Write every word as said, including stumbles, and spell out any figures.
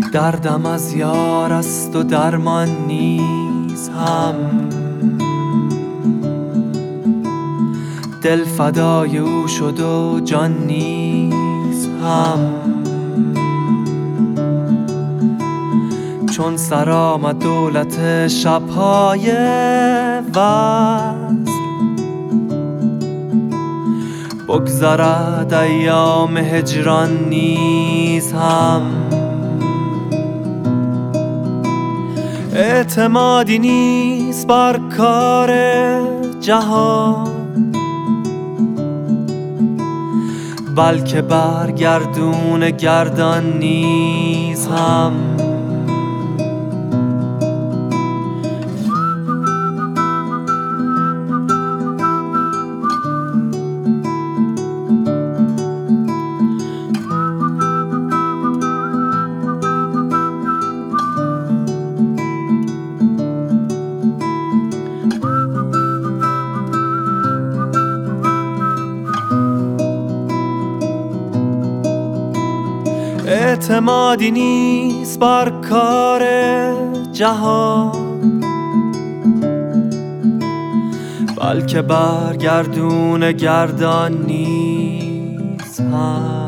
دردم از یار است و درمان نیز هم، دل فدای او شد و جان نیز هم. چون سر آمد دولت شب‌های وصل، بگذرد ایام هجران نیز هم. اعتمادی نیست بر کار جهان، بلکه بر گردون گردان نیز هم. اعتمادی نیست بر کار جهان، بلکه بر گردون گردان نیز هم.